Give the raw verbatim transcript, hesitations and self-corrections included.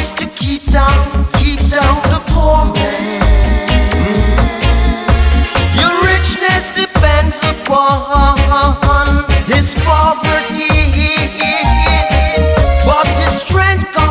is to keep down, keep down the poor man. Your richness depends upon his poverty, but his strength comes